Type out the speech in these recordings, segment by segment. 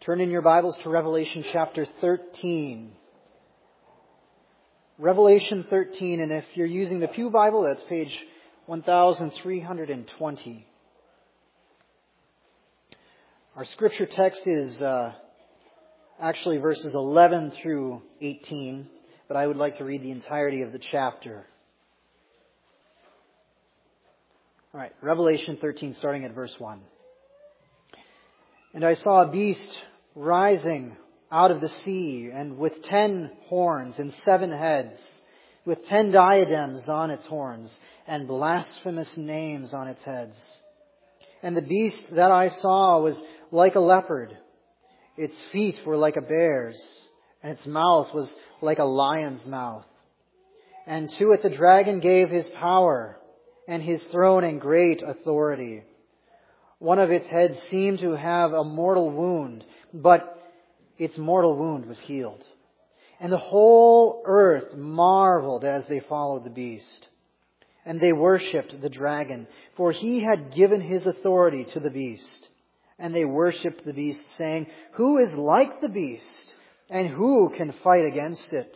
Turn in your Bibles to Revelation chapter 13. Revelation 13, and if you're using the Pew Bible, that's page 1320. Our scripture text is actually verses 11 through 18, but I would like to read the entirety of the chapter. All right, Revelation 13, starting at verse 1. And I saw a beast rising out of the sea, and with 10 horns and 7 heads, with 10 diadems on its horns, and blasphemous names on its heads. And the beast that I saw was like a leopard. Its feet were like a bear's, and its mouth was like a lion's mouth. And to it the dragon gave his power, and his throne and great authority. One of its heads seemed to have a mortal wound, but its mortal wound was healed. And the whole earth marveled as they followed the beast. And they worshipped the dragon, for he had given his authority to the beast. And they worshipped the beast, saying, "Who is like the beast? And who can fight against it?"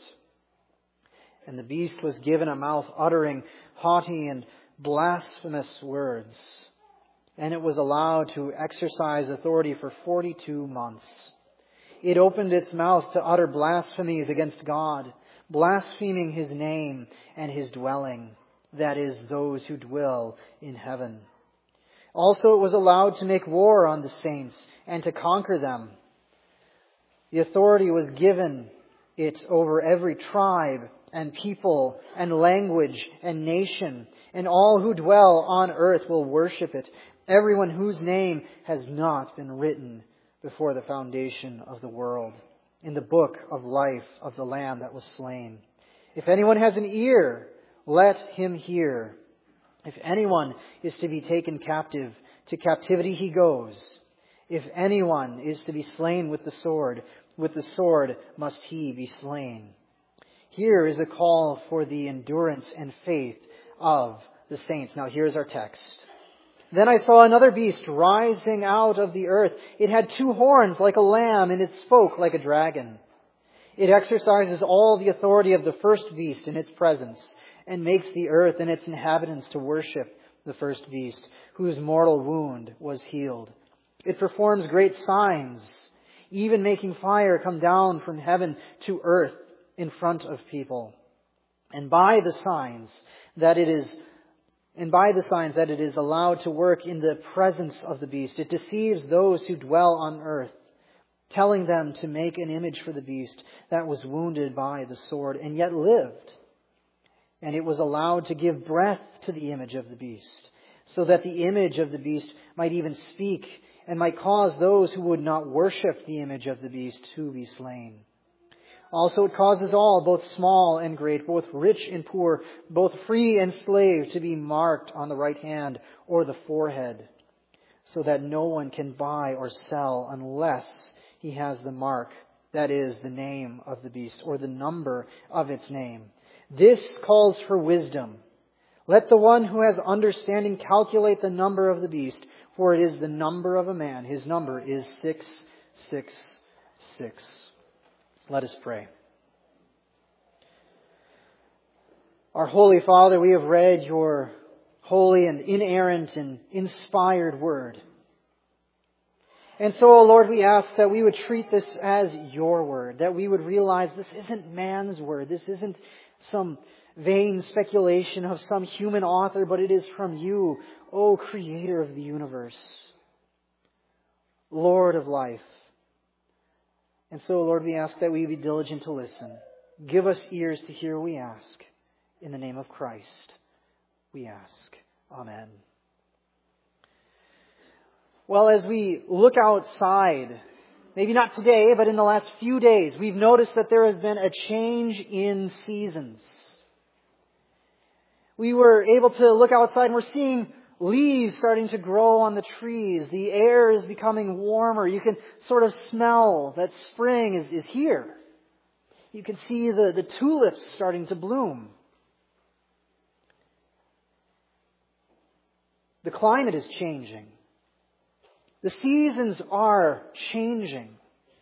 And the beast was given a mouth uttering haughty and blasphemous words. And it was allowed to exercise authority for 42 months. It opened its mouth to utter blasphemies against God, blaspheming His name and His dwelling, that is, those who dwell in heaven. Also it was allowed to make war on the saints and to conquer them. The authority was given it over every tribe and people and language and nation, and all who dwell on earth will worship it, everyone whose name has not been written before the foundation of the world in the book of life of the Lamb that was slain. If anyone has an ear, let him hear. If anyone is to be taken captive, to captivity he goes. If anyone is to be slain with the sword must he be slain. Here is a call for the endurance and faith of the saints. Now here's our text. Then I saw another beast rising out of the earth. It had 2 horns like a lamb, and it spoke like a dragon. It exercises all the authority of the first beast in its presence, and makes the earth and its inhabitants to worship the first beast, whose mortal wound was healed. It performs great signs, even making fire come down from heaven to earth in front of people. And by the signs that it is allowed to work in the presence of the beast, it deceives those who dwell on earth, telling them to make an image for the beast that was wounded by the sword and yet lived. And it was allowed to give breath to the image of the beast, so that the image of the beast might even speak and might cause those who would not worship the image of the beast to be slain. Also it causes all, both small and great, both rich and poor, both free and slave, to be marked on the right hand or the forehead, so that no one can buy or sell unless he has the mark, that is, the name of the beast or the number of its name. This calls for wisdom. Let the one who has understanding calculate the number of the beast, for it is the number of a man. His number is 666. Let us pray. Our Holy Father, we have read your holy and inerrant and inspired word. And so, O Lord, we ask that we would treat this as your word, that we would realize this isn't man's word, this isn't some vain speculation of some human author, but it is from you, O Creator of the universe, Lord of life. And so, Lord, we ask that we be diligent to listen. Give us ears to hear, we ask. In the name of Christ, we ask. Amen. Well, as we look outside, maybe not today, but in the last few days, we've noticed that there has been a change in seasons. We were able to look outside and we're seeing leaves starting to grow on the trees. The air is becoming warmer. You can sort of smell that spring is here. You can see the tulips starting to bloom. The climate is changing. The seasons are changing.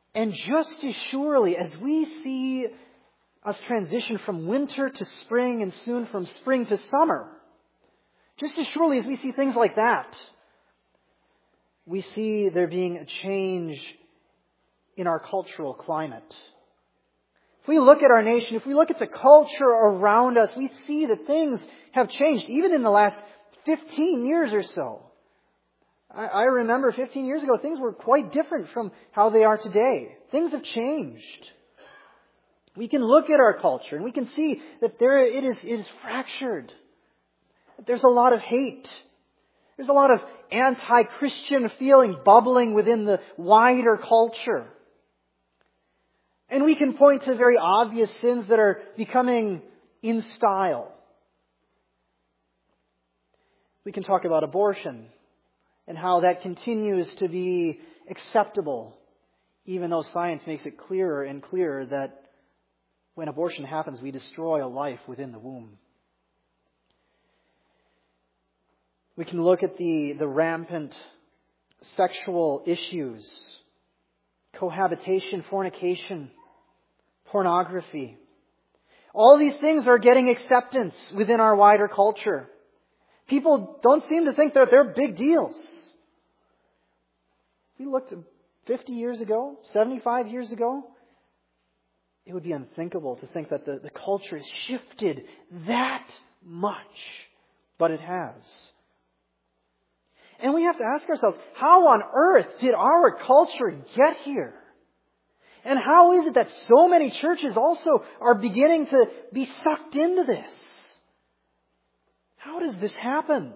And just as surely as we see us transition from winter to spring and soon from spring to summer, just as surely as we see things like that, we see there being a change in our cultural climate. If we look at our nation, if we look at the culture around us, we see that things have changed, even in the last 15 years or so. I remember 15 years ago, things were quite different from how they are today. Things have changed. We can look at our culture and we can see that it is fractured. There's a lot of hate. There's a lot of anti-Christian feeling bubbling within the wider culture. And we can point to very obvious sins that are becoming in style. We can talk about abortion and how that continues to be acceptable, even though science makes it clearer and clearer that when abortion happens, we destroy a life within the womb. We can look at the rampant sexual issues, cohabitation, fornication, pornography. All these things are getting acceptance within our wider culture. People don't seem to think that they're big deals. If we looked 50 years ago, 75 years ago, it would be unthinkable to think that the culture has shifted that much. But it has. And we have to ask ourselves, how on earth did our culture get here? And how is it that so many churches also are beginning to be sucked into this? How does this happen?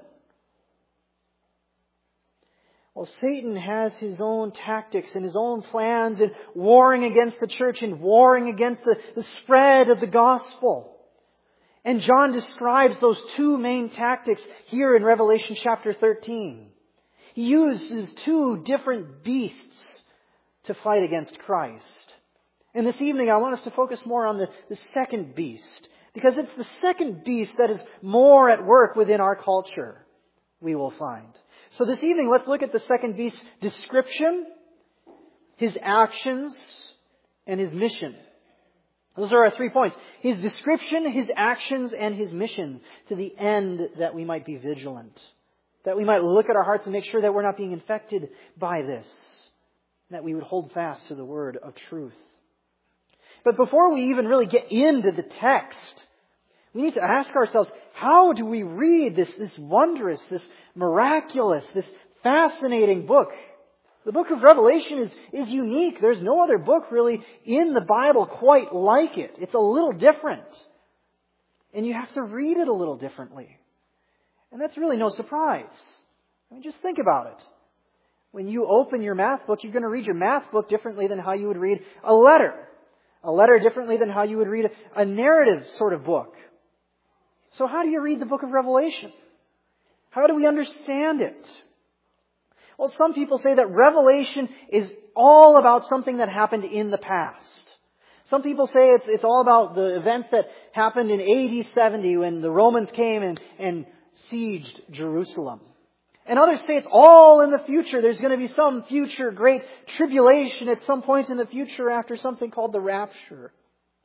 Well, Satan has his own tactics and his own plans in warring against the church and warring against the spread of the gospel. And John describes those two main tactics here in Revelation chapter 13. He uses two different beasts to fight against Christ. And this evening I want us to focus more on the second beast, because it's the second beast that is more at work within our culture, we will find. So this evening, let's look at the second beast's description, his actions, and his mission. Those are our 3 points. His description, his actions, and his mission, to the end that we might be vigilant. That we might look at our hearts and make sure that we're not being infected by this. That we would hold fast to the word of truth. But before we even really get into the text, we need to ask ourselves, how do we read this wondrous, this miraculous, this fascinating book? The book of Revelation is unique. There's no other book really in the Bible quite like it. It's a little different. And you have to read it a little differently. And that's really no surprise. I mean, just think about it. When you open your math book, you're going to read your math book differently than how you would read a letter. A letter differently than how you would read a narrative sort of book. So how do you read the book of Revelation? How do we understand it? Well, some people say that Revelation is all about something that happened in the past. Some people say it's all about the events that happened in AD 70 when the Romans came and sieged Jerusalem. And others say it's all in the future. There's going to be some future great tribulation at some point in the future after something called the rapture.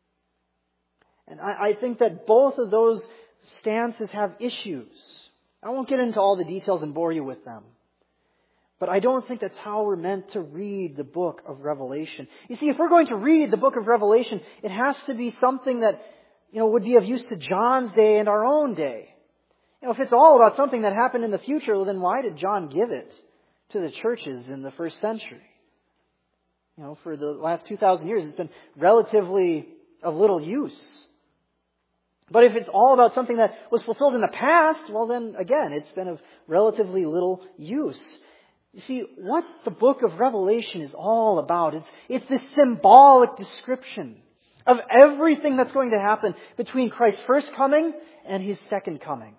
And I think that both of those stances have issues. I won't get into all the details and bore you with them. But I don't think that's how we're meant to read the book of Revelation. You see, if we're going to read the book of Revelation, it has to be something that, would be of use to John's day and our own day. If it's all about something that happened in the future, well, then why did John give it to the churches in the first century? For the last 2,000 years, it's been relatively of little use. But if it's all about something that was fulfilled in the past, well then, again, it's been of relatively little use. You see, what the book of Revelation is all about, it's this symbolic description of everything that's going to happen between Christ's first coming and His second coming.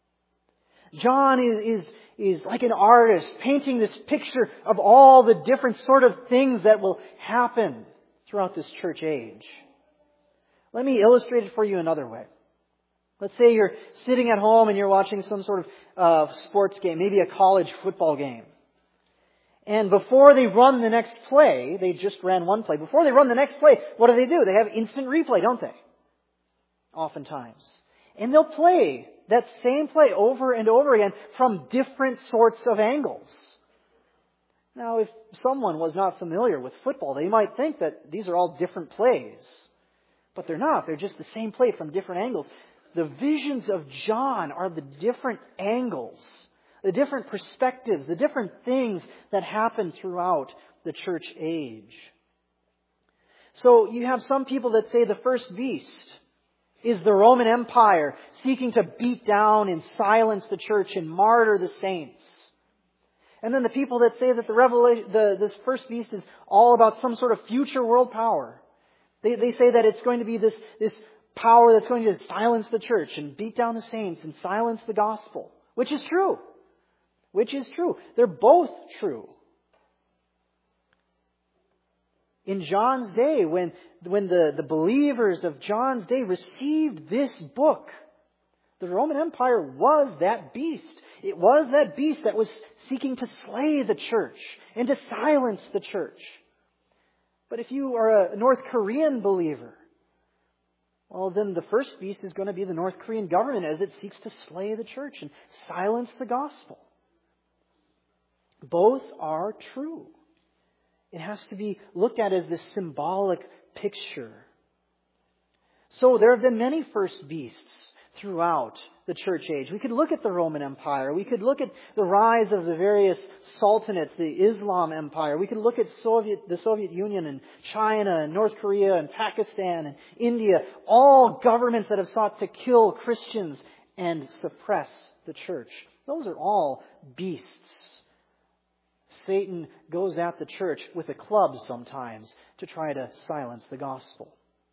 John is like an artist painting this picture of all the different sort of things that will happen throughout this church age. Let me illustrate it for you another way. Let's say you're sitting at home and you're watching some sort of sports game, maybe a college football game. And before they run the next play, they just ran one play. Before they run the next play, what do? They have instant replay, don't they? Oftentimes. And they'll play that same play over and over again from different sorts of angles. Now, if someone was not familiar with football, they might think that these are all different plays. But they're not. They're just the same play from different angles. The visions of John are the different angles, the different perspectives, the different things that happen throughout the church age. So you have some people that say the first beast is the Roman Empire seeking to beat down and silence the church and martyr the saints. And then the people that say that this first beast is all about some sort of future world power. They say that it's going to be this power that's going to silence the church and beat down the saints and silence the gospel. Which is true. Which is true. They're both true. In John's day, when the believers of John's day received this book, the Roman Empire was that beast. It was that beast that was seeking to slay the church and to silence the church. But if you are a North Korean believer, well, then the first beast is going to be the North Korean government as it seeks to slay the church and silence the gospel. Both are true. It has to be looked at as this symbolic picture. So there have been many first beasts throughout the church age. We could look at the Roman Empire. We could look at the rise of the various sultanates, the Islam Empire. We could look at the Soviet Union and China and North Korea and Pakistan and India. All governments that have sought to kill Christians and suppress the church. Those are all beasts. Satan goes at the church with a club sometimes to try to silence the gospel.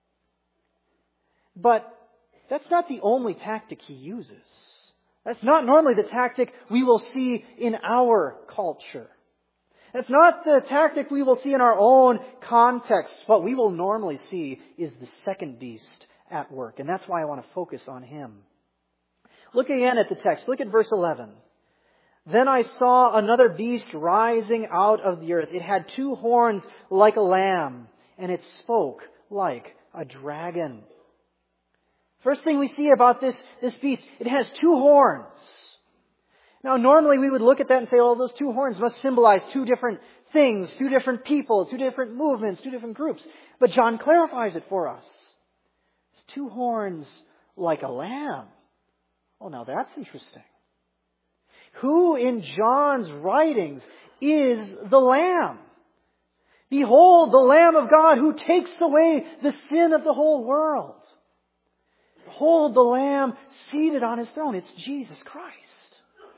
But that's not the only tactic he uses. That's not normally the tactic we will see in our culture. That's not the tactic we will see in our own context. What we will normally see is the second beast at work. And that's why I want to focus on him. Look again at the text. Look at verse 11. Then I saw another beast rising out of the earth. It had 2 horns like a lamb, and it spoke like a dragon. First thing we see about this beast, it has 2 horns. Now, normally we would look at that and say, well, those 2 horns must symbolize 2 different things, 2 different people, 2 different movements, 2 different groups. But John clarifies it for us. It's 2 horns like a lamb. Oh, now that's interesting. Who in John's writings is the Lamb? Behold, the Lamb of God who takes away the sin of the whole world. Behold, the Lamb seated on his throne. It's Jesus Christ.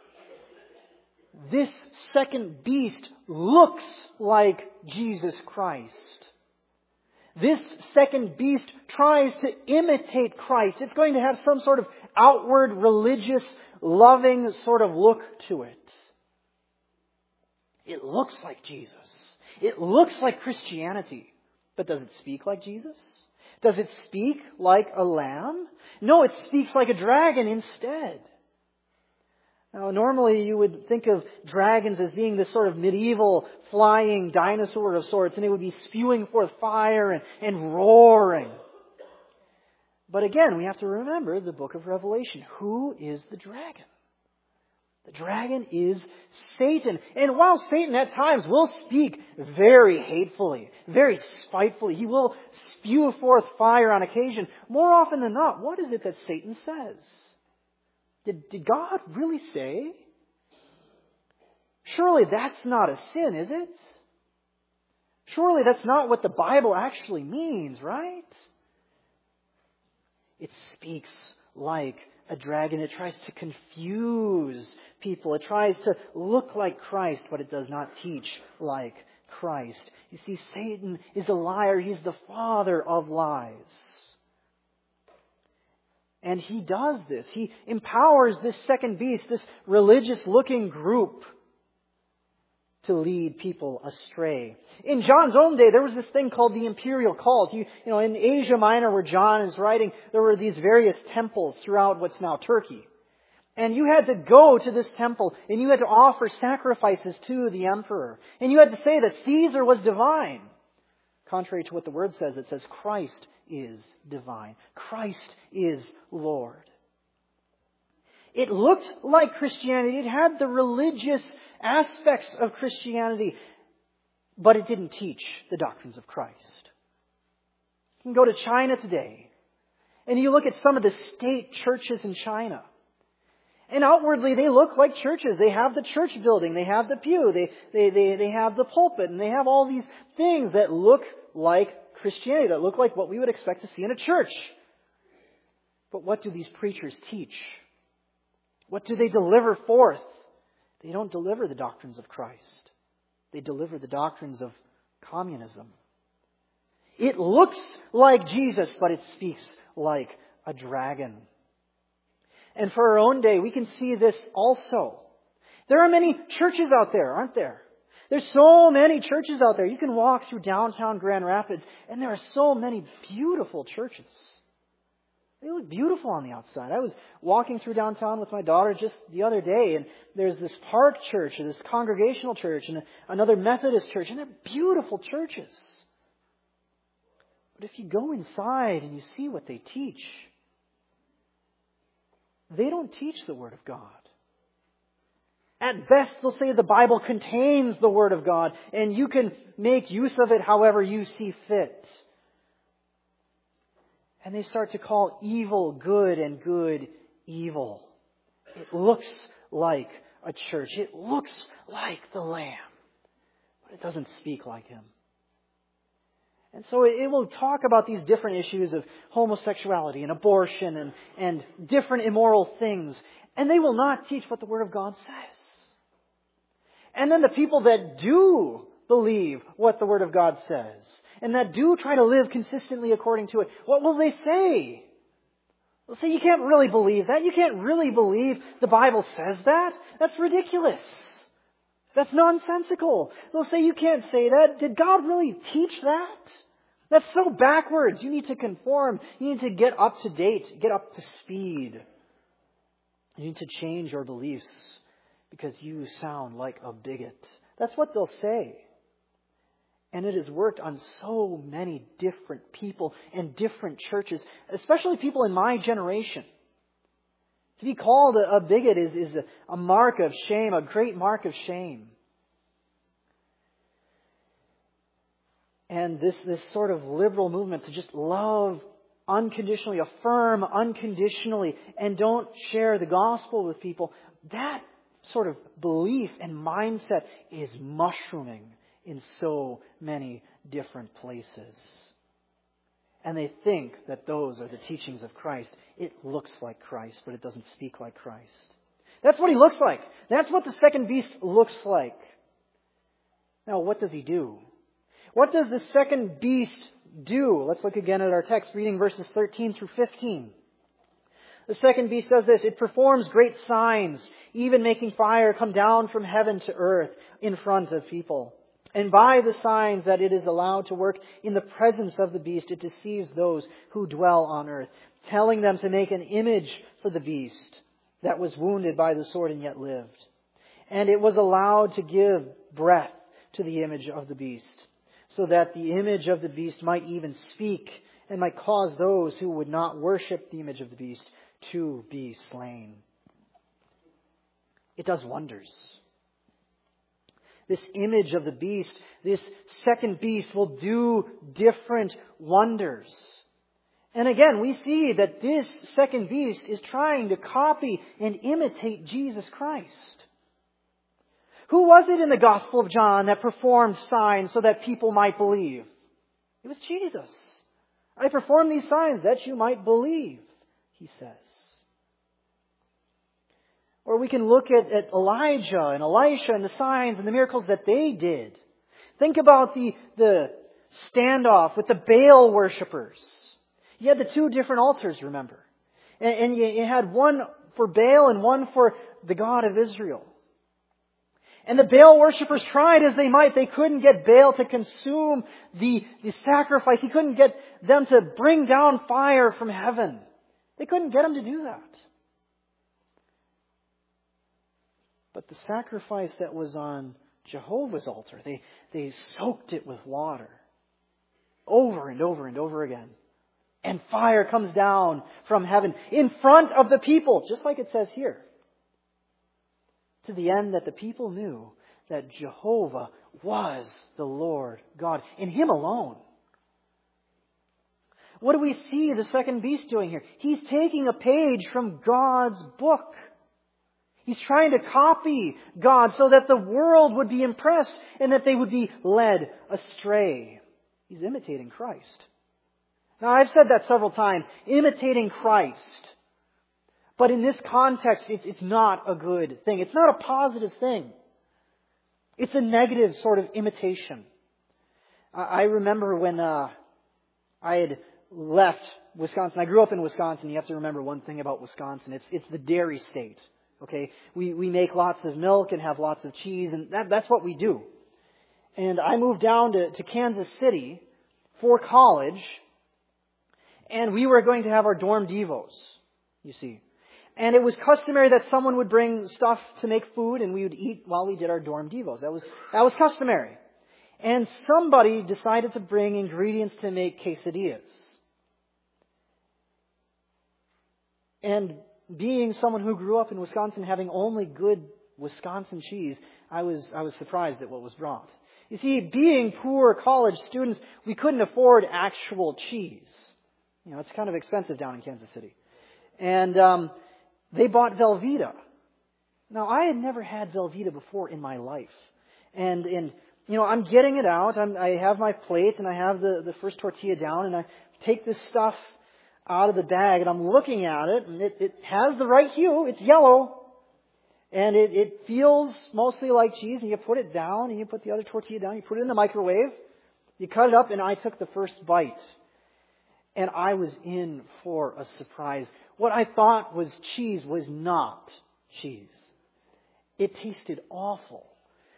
This second beast looks like Jesus Christ. This second beast tries to imitate Christ. It's going to have some sort of outward religious loving sort of look to it. It looks like Jesus. It looks like Christianity. But does it speak like Jesus? Does it speak like a lamb? No, it speaks like a dragon instead. Now, normally you would think of dragons as being this sort of medieval flying dinosaur of sorts, and it would be spewing forth fire and roaring. But again, we have to remember the book of Revelation. Who is the dragon? The dragon is Satan. And while Satan at times will speak very hatefully, very spitefully, he will spew forth fire on occasion, more often than not, what is it that Satan says? Did God really say? Surely that's not a sin, is it? Surely that's not what the Bible actually means, right? It speaks like a dragon. It tries to confuse people. It tries to look like Christ, but it does not teach like Christ. You see, Satan is a liar. He's the father of lies. And he does this. He empowers this second beast, this religious-looking group, to lead people astray. In John's own day, there was this thing called the imperial cult. You know, in Asia Minor, where John is writing, there were these various temples throughout what's now Turkey. And you had to go to this temple and you had to offer sacrifices to the emperor. And you had to say that Caesar was divine. Contrary to what the Word says, it says Christ is divine. Christ is Lord. It looked like Christianity. It had the religious aspects of Christianity, but it didn't teach the doctrines of Christ. You can go to China today, and you look at some of the state churches in China. And outwardly, they look like churches. They have the church building. They have the pew. They have the pulpit. And they have all these things that look like Christianity, that look like what we would expect to see in a church. But what do these preachers teach? What do they deliver forth? They don't deliver the doctrines of Christ. They deliver the doctrines of communism. It looks like Jesus, but it speaks like a dragon. And for our own day, we can see this also. There are many churches out there, aren't there? There's so many churches out there. You can walk through downtown Grand Rapids, and there are so many beautiful churches. They look beautiful on the outside. I was walking through downtown with my daughter just the other day, and there's this Park Church, and this Congregational Church, and another Methodist church, and they're beautiful churches. But if you go inside and you see what they teach, they don't teach the Word of God. At best, they'll say the Bible contains the Word of God, and you can make use of it however you see fit. And they start to call evil good and good evil. It looks like a church. It looks like the Lamb, but it doesn't speak like Him. And so it will talk about these different issues of homosexuality and abortion and different immoral things. And they will not teach what the Word of God says. And then the people that do believe what the Word of God says, and that do try to live consistently according to it, what will they say? They'll say, you can't really believe that. You can't really believe the Bible says that. That's ridiculous. That's nonsensical. They'll say, you can't say that. Did God really teach that? That's so backwards. You need to conform. You need to get up to date, get up to speed. You need to change your beliefs because you sound like a bigot. That's what they'll say. And it has worked on so many different people and different churches, especially people in my generation. To be called a bigot is a mark of shame, a great mark of shame. And this sort of liberal movement to just love unconditionally, affirm unconditionally, and don't share the gospel with people, that sort of belief and mindset is mushrooming in so many different places. And they think that those are the teachings of Christ. It looks like Christ, but it doesn't speak like Christ. That's what He looks like. That's what the second beast looks like. Now, what does he do? What does the second beast do? Let's look again at our text, reading verses 13 through 15. The second beast does this. It performs great signs, even making fire come down from heaven to earth in front of people. And by the signs that it is allowed to work in the presence of the beast, it deceives those who dwell on earth, telling them to make an image for the beast that was wounded by the sword and yet lived. And it was allowed to give breath to the image of the beast, so that the image of the beast might even speak and might cause those who would not worship the image of the beast to be slain. It does wonders. This image of the beast, this second beast, will do different wonders. And again, we see that this second beast is trying to copy and imitate Jesus Christ. Who was it in the Gospel of John that performed signs so that people might believe? It was Jesus. I perform these signs that you might believe, He says. Or we can look at Elijah and Elisha and the signs and the miracles that they did. Think about the standoff with the Baal worshippers. You had the two different altars, remember. And you had one for Baal and one for the God of Israel. And the Baal worshippers tried as they might. They couldn't get Baal to consume the sacrifice. He couldn't get them to bring down fire from heaven. They couldn't get him to do that. But the sacrifice that was on Jehovah's altar, they soaked it with water over and over and over again. And fire comes down from heaven in front of the people, just like it says here. To the end that the people knew that Jehovah was the Lord God, in Him alone. What do we see the second beast doing here? He's taking a page from God's book. He's trying to copy God so that the world would be impressed and that they would be led astray. He's imitating Christ. Now, I've said that several times, imitating Christ. But in this context, it's not a good thing. It's not a positive thing. It's a negative sort of imitation. I remember when I had left Wisconsin. I grew up in Wisconsin. You have to remember one thing about Wisconsin. It's the dairy state. Okay, we make lots of milk and have lots of cheese, and that's what we do. And I moved down to Kansas City for college, and we were going to have our dorm devos, you see. And it was customary that someone would bring stuff to make food, and we would eat while we did our dorm devos. That was customary. And somebody decided to bring ingredients to make quesadillas. And being someone who grew up in Wisconsin, having only good Wisconsin cheese, I was surprised at what was brought. You see, being poor college students, we couldn't afford actual cheese. You know, it's kind of expensive down in Kansas City. And they bought Velveeta. Now, I had never had Velveeta before in my life. And you know, I'm getting it out. I have my plate, and I have the first tortilla down, and I take this stuff out of the bag, and I'm looking at it, and it has the right hue. It's yellow. And it feels mostly like cheese, and you put it down, and you put the other tortilla down, you put it in the microwave, you cut it up, and I took the first bite. And I was in for a surprise. What I thought was cheese was not cheese. It tasted awful.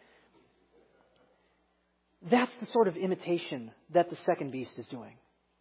That's the sort of imitation that the second beast is doing.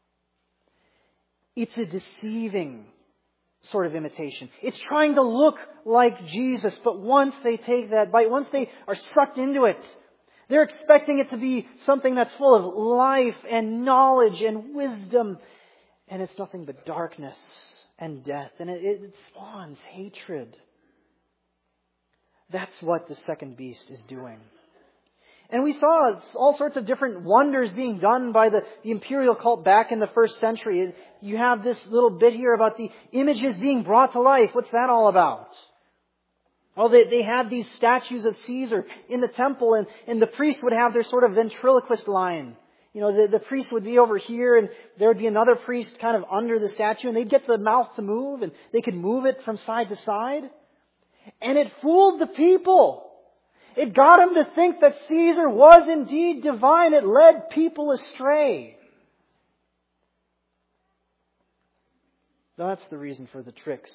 It's a deceiving sort of imitation. It's trying to look like Jesus, but once they take that bite, once they are sucked into it, they're expecting it to be something that's full of life and knowledge and wisdom, and it's nothing but darkness and death, and it spawns hatred. That's what the second beast is doing. And we saw all sorts of different wonders being done by the imperial cult back in the first century. You have this little bit here about the images being brought to life. What's that all about? Well, they had these statues of Caesar in the temple, and the priest would have their sort of ventriloquist line. You know, the priest would be over here, and there would be another priest kind of under the statue, and they'd get the mouth to move, and they could move it from side to side. And it fooled the people. It got them to think that Caesar was indeed divine. It led people astray. That's the reason for the tricks.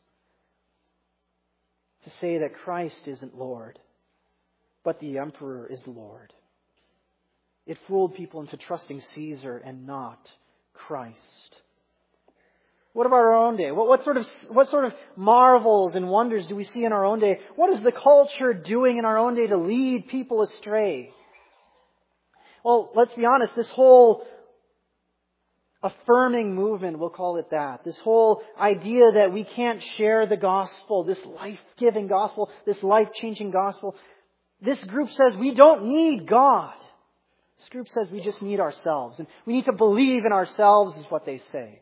To say that Christ isn't Lord, but the emperor is Lord. It fooled people into trusting Caesar and not Christ. What of our own day? What sort of marvels and wonders do we see in our own day? What is the culture doing in our own day to lead people astray? Well, let's be honest, this whole affirming movement, we'll call it that, this whole idea that we can't share the gospel, this life-giving gospel, this life-changing gospel, this group says we don't need God. This group says we just need ourselves, and we need to believe in ourselves is what they say.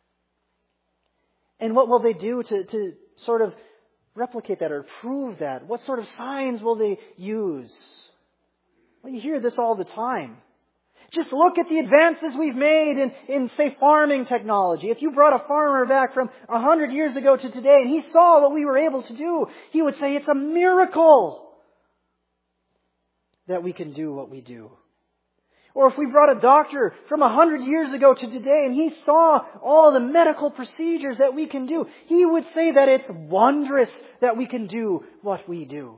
And what will they do to sort of replicate that or prove that? What sort of signs will they use? Well, you hear this all the time. Just look at the advances we've made in, say, farming technology. If you brought a farmer back from 100 years ago to today and he saw what we were able to do, he would say it's a miracle that we can do what we do. Or if we brought a doctor from 100 years ago to today and he saw all the medical procedures that we can do, he would say that it's wondrous that we can do what we do.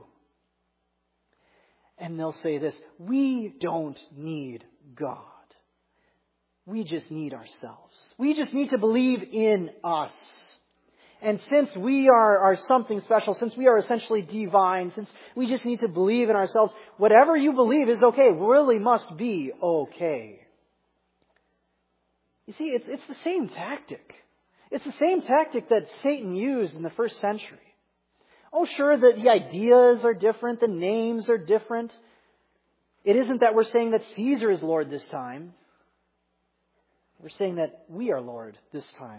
And they'll say this, we don't need God. We just need ourselves. We just need to believe in us. And since we are something special, since we are essentially divine, since we just need to believe in ourselves, whatever you believe is okay, really must be okay. You see, it's the same tactic. It's the same tactic that Satan used in the first century. Oh, sure, the ideas are different, the names are different. It isn't that we're saying that Caesar is Lord this time. We're saying that we are Lord this time.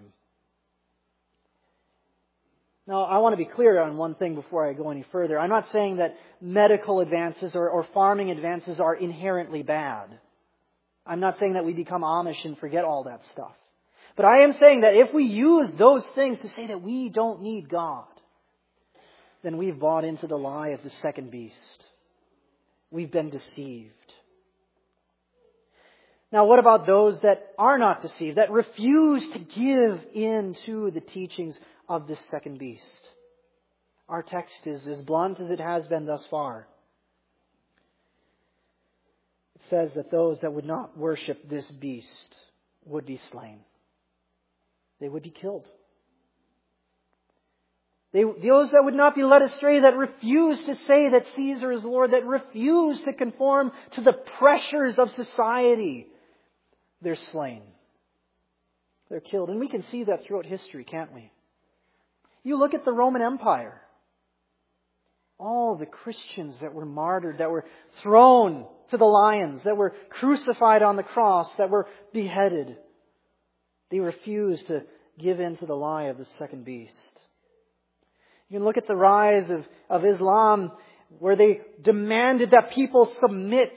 Now, I want to be clear on one thing before I go any further. I'm not saying that medical advances or farming advances are inherently bad. I'm not saying that we become Amish and forget all that stuff. But I am saying that if we use those things to say that we don't need God, then we've bought into the lie of the second beast. We've been deceived. Now, what about those that are not deceived, that refuse to give in to the teachings of this second beast? Our text is as blunt as it has been thus far. It says that those that would not worship this beast would be slain. They would be killed. Those that would not be led astray, that refuse to say that Caesar is Lord, that refuse to conform to the pressures of society, they're slain. They're killed. And we can see that throughout history, can't we? You look at the Roman Empire. All the Christians that were martyred, that were thrown to the lions, that were crucified on the cross, that were beheaded. They refused to give in to the lie of the second beast. You can look at the rise of Islam, where they demanded that people submit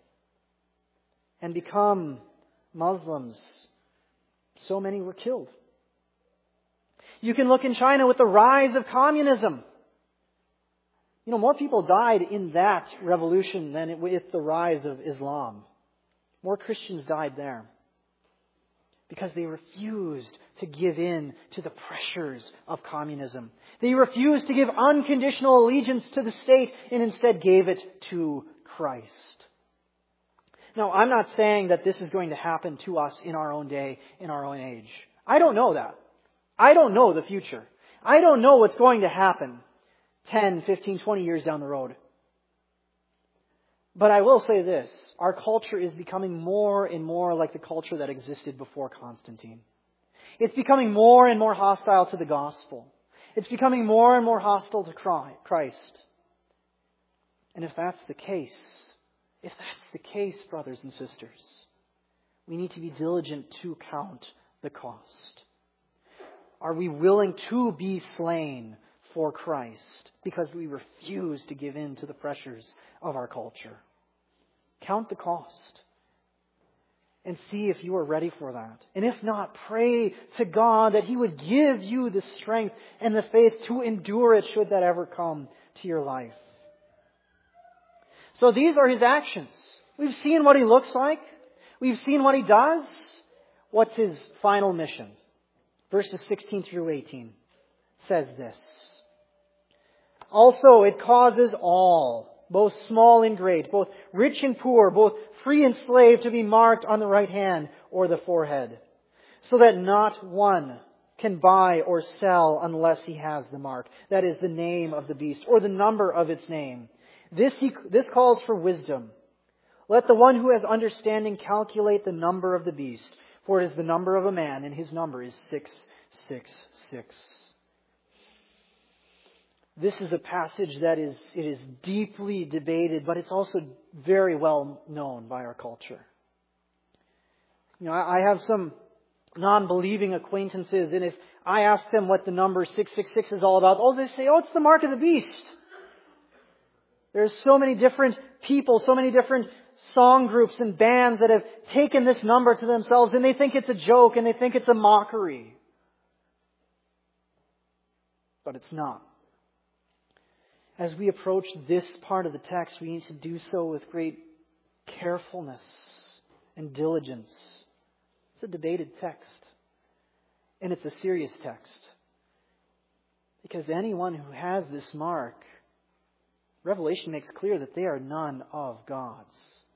and become Muslims. So many were killed. You can look in China with the rise of communism. More people died in that revolution than with the rise of Islam. More Christians died there. Because they refused to give in to the pressures of communism. They refused to give unconditional allegiance to the state and instead gave it to Christ. Now, I'm not saying that this is going to happen to us in our own day, in our own age. I don't know that. I don't know the future. I don't know what's going to happen 10, 15, 20 years down the road. But I will say this, our culture is becoming more and more like the culture that existed before Constantine. It's becoming more and more hostile to the gospel. It's becoming more and more hostile to Christ. And if that's the case, brothers and sisters, we need to be diligent to count the cost. Are we willing to be slain for Christ because we refuse to give in to the pressures of our culture? Count the cost and see if you are ready for that. And if not, pray to God that He would give you the strength and the faith to endure it should that ever come to your life. So these are His actions. We've seen what He looks like. We've seen what He does. What's His final mission? Verses 16 through 18 says this. Also, it causes all, both small and great, both rich and poor, both free and slave, to be marked on the right hand or the forehead, so that not one can buy or sell unless he has the mark, that is, the name of the beast, or the number of its name. This calls for wisdom. Let the one who has understanding calculate the number of the beast, for it is the number of a man, and his number is 666. This is a passage that it is deeply debated, but it's also very well known by our culture. I have some non-believing acquaintances, and if I ask them what the number 666 is all about, they say, it's the mark of the beast. There's so many different people, so many different song groups and bands that have taken this number to themselves, and they think it's a joke, and they think it's a mockery. But it's not. As we approach this part of the text, we need to do so with great carefulness and diligence. It's a debated text. And it's a serious text. Because anyone who has this mark, Revelation makes clear that they are none of God's.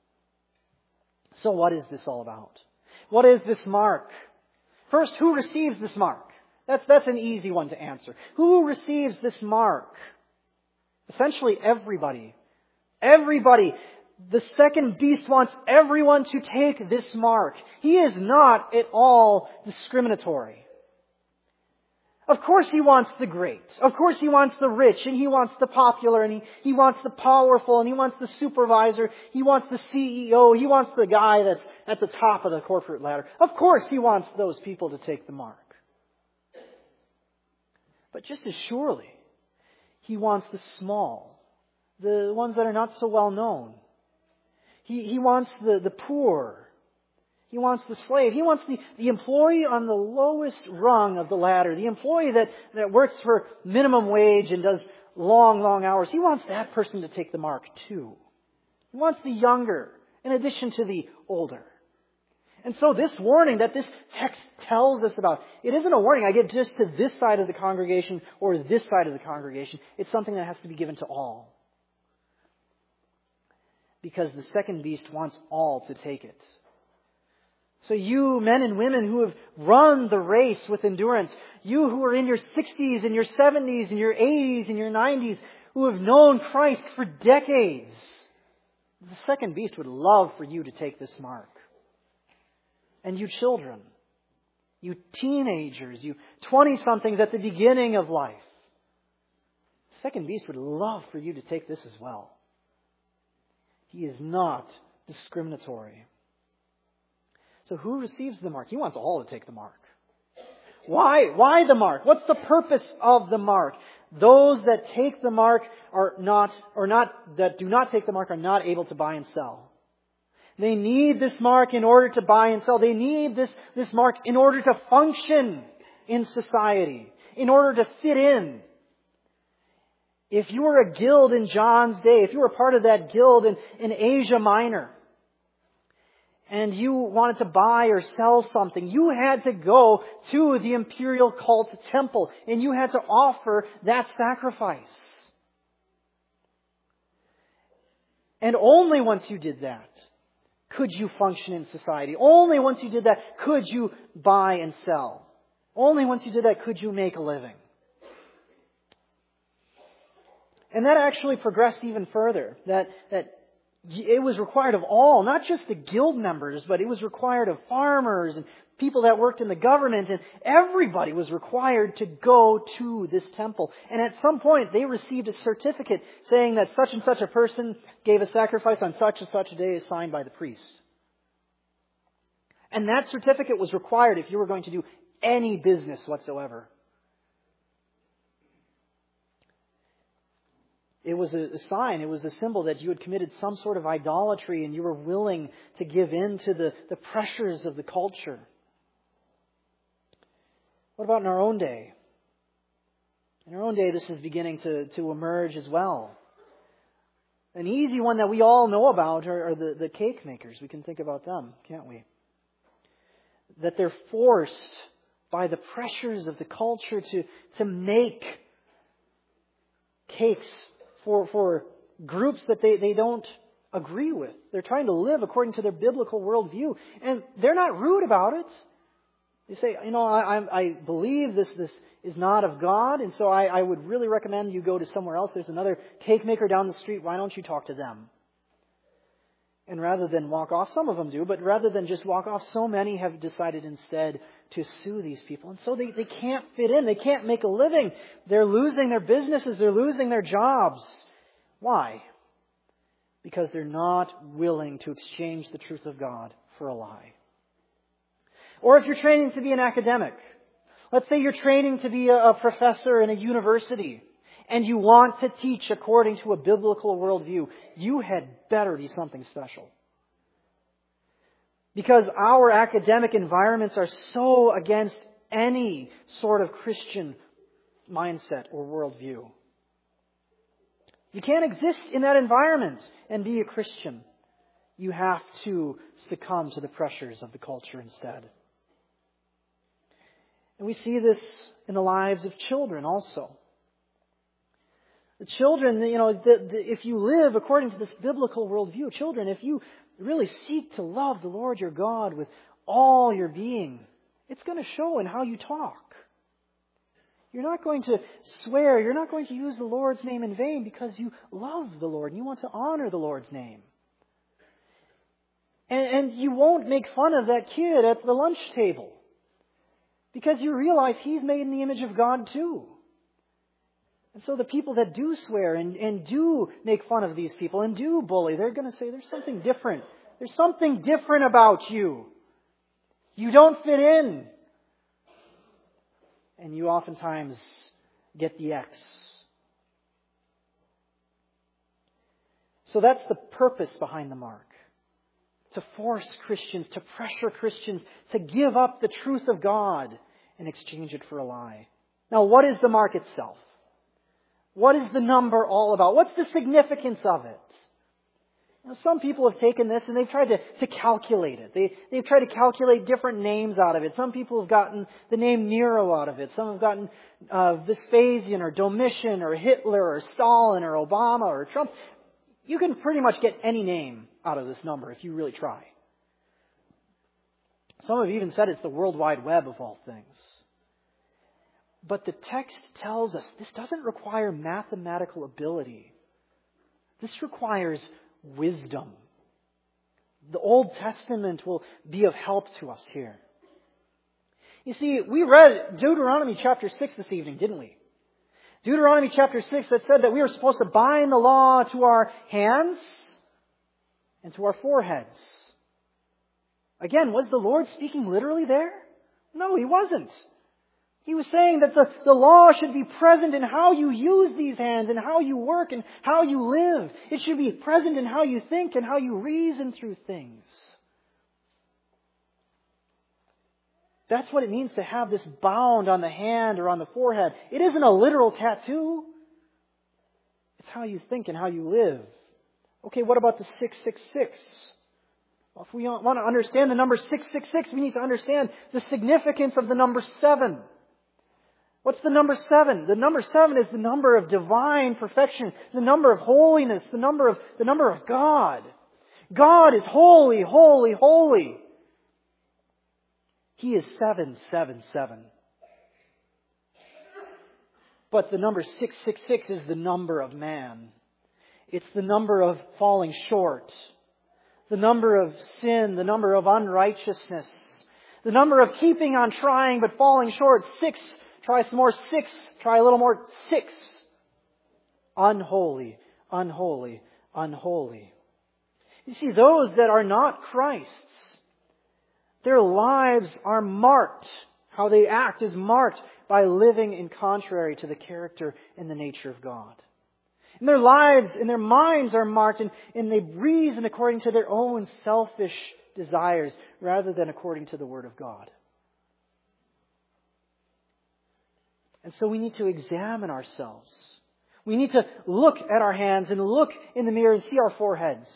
So what is this all about? What is this mark? First, who receives this mark? That's an easy one to answer. Who receives this mark? Essentially everybody. Everybody. The second beast wants everyone to take this mark. He is not at all discriminatory. Of course he wants the great. Of course he wants the rich, and he wants the popular, and he wants the powerful, and he wants the supervisor, he wants the CEO, he wants the guy that's at the top of the corporate ladder. Of course he wants those people to take the mark. But just as surely, he wants the small, the ones that are not so well known. He wants the poor. He wants the slave. He wants the employee on the lowest rung of the ladder. The employee that works for minimum wage and does long, long hours. He wants that person to take the mark too. He wants the younger in addition to the older. And so this warning that this text tells us about, it isn't a warning I give just to this side of the congregation or this side of the congregation. It's something that has to be given to all. Because the second beast wants all to take it. So you men and women who have run the race with endurance, you who are in your 60s and your 70s and your 80s and your 90s, who have known Christ for decades, the second beast would love for you to take this mark. And you children, you teenagers, you 20-somethings at the beginning of life, the second beast would love for you to take this as well. He is not discriminatory. So who receives the mark? He wants all to take the mark. Why? Why the mark? What's the purpose of the mark? Those that take the mark that do not take the mark are not able to buy and sell. They need this mark in order to buy and sell. They need this mark in order to function in society, in order to fit in. If you were a guild in John's day, if you were part of that guild in Asia Minor, and you wanted to buy or sell something, you had to go to the imperial cult temple, and you had to offer that sacrifice. And only once you did that could you function in society. Only once you did that could you buy and sell. Only once you did that could you make a living. And that actually progressed even further. That it was required of all, not just the guild members, but it was required of farmers and people that worked in the government, and everybody was required to go to this temple. And at some point, they received a certificate saying that such and such a person gave a sacrifice on such and such a day, signed by the priest. And that certificate was required if you were going to do any business whatsoever. It was a sign, it was a symbol that you had committed some sort of idolatry and you were willing to give in to the pressures of the culture. What about in our own day? In our own day, this is beginning to emerge as well. An easy one that we all know about are the cake makers. We can think about them, can't we? That they're forced by the pressures of the culture to make cakes for groups that they don't agree with. They're trying to live according to their biblical worldview. And they're not rude about it. They say, I believe this is not of God, and so I would really recommend you go to somewhere else. There's another cake maker down the street. Why don't you talk to them? And rather than walk off, some of them do, but rather than just walk off, so many have decided instead to sue these people. And so they can't fit in. They can't make a living. They're losing their businesses. They're losing their jobs. Why? Because they're not willing to exchange the truth of God for a lie. Or if you're training to be an academic, let's say you're training to be a professor in a university, and you want to teach according to a biblical worldview, you had better be something special. Because our academic environments are so against any sort of Christian mindset or worldview. You can't exist in that environment and be a Christian. You have to succumb to the pressures of the culture instead. And we see this in the lives of children also. The children, if you live according to this biblical worldview, children, if you really seek to love the Lord your God with all your being, it's going to show in how you talk. You're not going to swear. You're not going to use the Lord's name in vain because you love the Lord and you want to honor the Lord's name. And you won't make fun of that kid at the lunch table because you realize he's made in the image of God too. And so the people that do swear and do make fun of these people and do bully, they're going to say, there's something different. There's something different about you. You don't fit in. And you oftentimes get the X. So that's the purpose behind the mark. To force Christians, to pressure Christians to give up the truth of God and exchange it for a lie. Now, what is the mark itself? What is the number all about? What's the significance of it? Now, some people have taken this and they've tried to calculate it. They've tried to calculate different names out of it. Some people have gotten the name Nero out of it. Some have gotten Vespasian or Domitian or Hitler or Stalin or Obama or Trump. You can pretty much get any name out of this number if you really try. Some have even said it's the World Wide Web of all things. But the text tells us this doesn't require mathematical ability. This requires wisdom. The Old Testament will be of help to us here. You see, we read Deuteronomy chapter 6 this evening, didn't we? Deuteronomy chapter 6 that said that we were supposed to bind the law to our hands and to our foreheads. Again, was the Lord speaking literally there? No, He wasn't. He was saying that the law should be present in how you use these hands and how you work and how you live. It should be present in how you think and how you reason through things. That's what it means to have this bound on the hand or on the forehead. It isn't a literal tattoo. It's how you think and how you live. Okay, what about the 666? Well, if we want to understand the number 666, we need to understand the significance of the number 7. What's the number 7? The number 7 is the number of divine perfection, the number of holiness, the number of God. God is holy, holy, holy. He is 777. But the number 666 is the number of man. It's the number of falling short, the number of sin, the number of unrighteousness, the number of keeping on trying but falling short. 6, try some more. 6, try a little more. 6. Unholy, unholy, unholy. You see, those that are not Christ's, their lives are marked. How they act is marked by living in contrary to the character and the nature of God. And their lives and their minds are marked and they reason according to their own selfish desires rather than according to the Word of God. And so we need to examine ourselves. We need to look at our hands and look in the mirror and see our foreheads.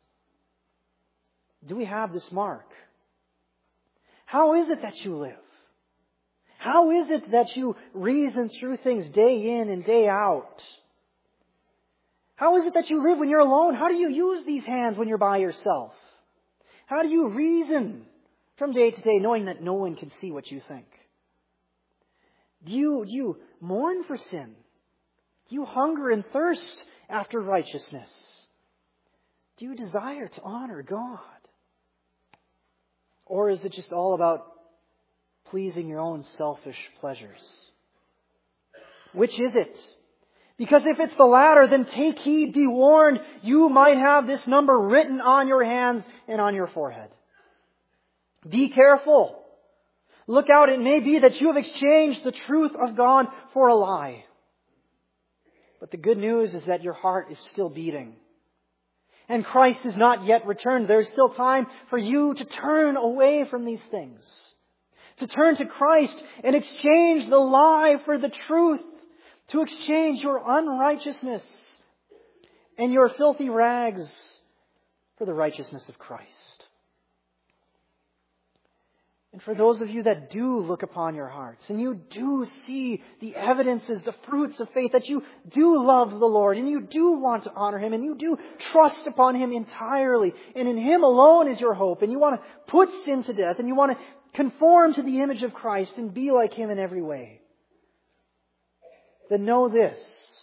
Do we have this mark? How is it that you live? How is it that you reason through things day in and day out? How is it that you live when you're alone? How do you use these hands when you're by yourself? How do you reason from day to day knowing that no one can see what you think? Do you mourn for sin? Do you hunger and thirst after righteousness? Do you desire to honor God? Or is it just all about pleasing your own selfish pleasures? Which is it? Because if it's the latter, then take heed, be warned, you might have this number written on your hands and on your forehead. Be careful. Look out, it may be that you have exchanged the truth of God for a lie. But the good news is that your heart is still beating. And Christ is not yet returned. There's still time for you to turn away from these things. To turn to Christ and exchange the lie for the truth. To exchange your unrighteousness and your filthy rags for the righteousness of Christ. And for those of you that do look upon your hearts and you do see the evidences, the fruits of faith, that you do love the Lord and you do want to honor Him and you do trust upon Him entirely and in Him alone is your hope and you want to put sin to death and you want to conform to the image of Christ and be like Him in every way. then know this,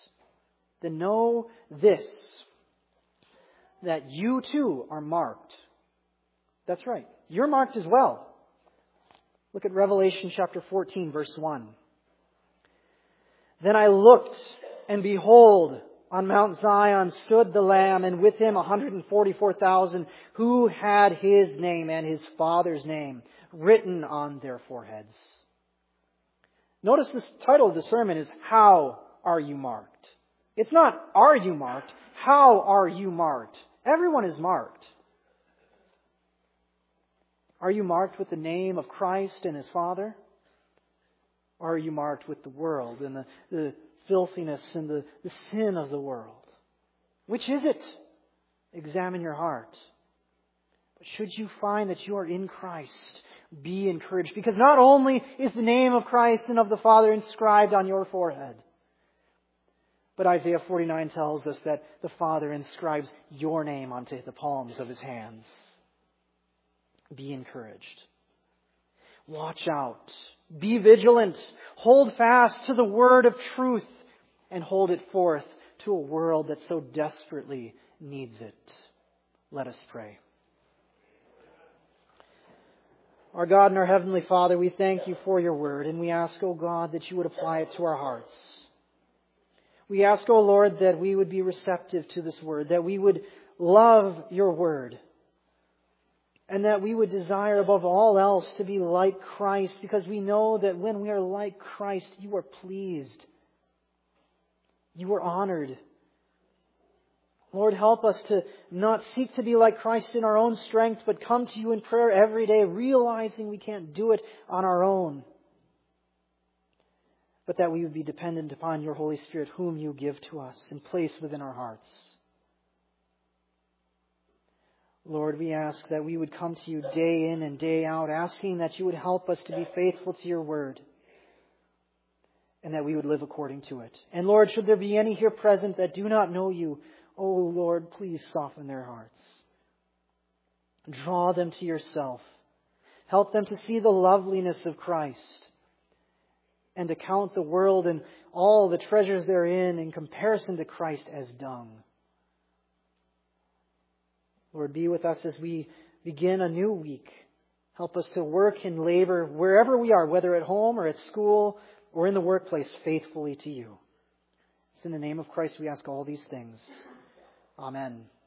that you too are marked. That's right. You're marked as well. Look at Revelation chapter 14, verse 1. Then I looked, and behold, on Mount Zion stood the Lamb, and with him 144,000 who had his name and his Father's name written on their foreheads. Notice this title of the sermon is, How Are You Marked? It's not, are you marked? How are you marked? Everyone is marked. Are you marked with the name of Christ and His Father? Or are you marked with the world and the filthiness and the sin of the world? Which is it? Examine your heart. But should you find that you are in Christ, be encouraged. Because not only is the name of Christ and of the Father inscribed on your forehead, but Isaiah 49 tells us that the Father inscribes your name onto the palms of His hands. Be encouraged. Watch out. Be vigilant. Hold fast to the word of truth and hold it forth to a world that so desperately needs it. Let us pray. Our God and our Heavenly Father, we thank You for Your word, and we ask, O God, that You would apply it to our hearts. We ask, O Lord, that we would be receptive to this word, that we would love Your word, and that we would desire above all else to be like Christ, because we know that when we are like Christ, You are pleased. You are honored. Lord, help us to not seek to be like Christ in our own strength, but come to You in prayer every day, realizing we can't do it on our own, but that we would be dependent upon Your Holy Spirit, whom You give to us and place within our hearts. Lord, we ask that we would come to You day in and day out, asking that You would help us to be faithful to Your word, and that we would live according to it. And Lord, should there be any here present that do not know You, oh Lord, please soften their hearts. Draw them to Yourself. Help them to see the loveliness of Christ and to count the world and all the treasures therein in comparison to Christ as dung. Lord, be with us as we begin a new week. Help us to work and labor wherever we are, whether at home or at school or in the workplace, faithfully to You. It's in the name of Christ we ask all these things. Amen.